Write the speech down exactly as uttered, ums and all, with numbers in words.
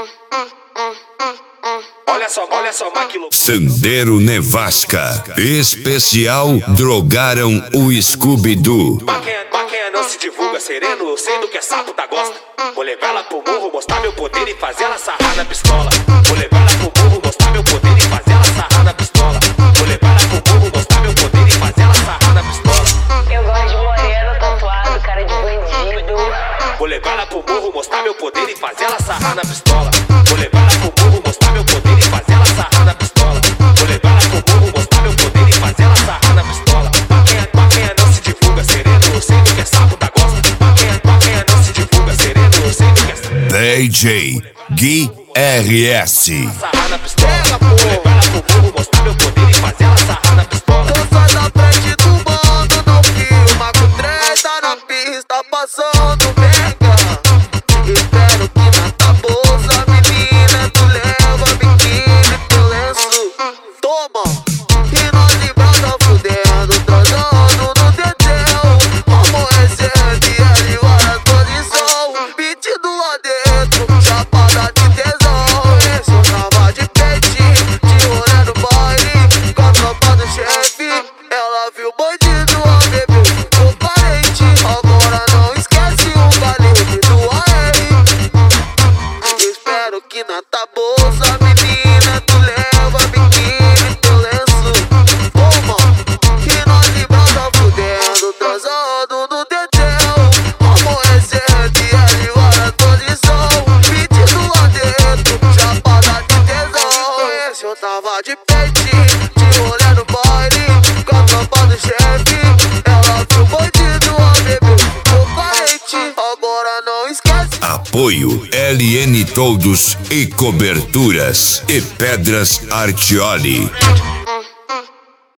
Olha só, olha só, Maquilo. Sandero Nevasca, especial drogaram o Scooby-Doo. Maquinha, maquinha não se divulga sereno, eu sei do que é sapo da gosta. Vou levar ela pro morro, mostrar meu poder e fazer ela sarrar na pistola. Vou levar ela pro morro, mostrar meu poder e fazer ela sarrar na pistola. Vou levar ela pro morro, mostrar meu poder e fazer ela sarrar na pistola. Eu gosto de moreno, tatuado, cara de bandido. Vou levar ela pro morro, mostrar meu poder e fazer ela sarrar na pistola. Vou levar ela pro morro, mostrar meu poder e fazer ela sarrar na pistola. Vou levar ela pro morro, mostrar meu poder e fazer ela sarrar na pistola. Maquinha, maquinha não se divulga sereno, eu sei do que é sapo da gosta. Maquinha, maquinha não se divulga sereno, eu sei do que é sapo. D J Gui R S. Sarrar na pistola. Vou levar ela pro morro, mostrar meu poder e fazer ela sarrar na pistola. Tô só na frente do bando, não filma com treta na pista, passando pega. Espero que na tua bolsa, menina, tu leva biquíni, teu lenço. Toma, e nós de brasa fudendo, transando no dedéu. Como recebe a de hora posição, metido lá dentro, chapada de tesão. Esse eu tava de peitinho, de rolê no baile, com a tropa do chefe. Ela viu o bandido, a bebeu, ficou parente. Agora não esquece o calibre do A R. Espero que na tua bolsa, menina, tu leva biquíni, teu lenço. Toma, e nós de brasa fudendo, transando no dedéu. Como recebe a de hora posição, metido lá dentro, chapada de tesão. Esse eu tava de peitinho, de rolê no baile, com a tropa do chefe. Ela viu o bandido, a bebeu, ficou carente. Agora não esquece. Apoio L N Todos e Coberturas e Pedras Artioli.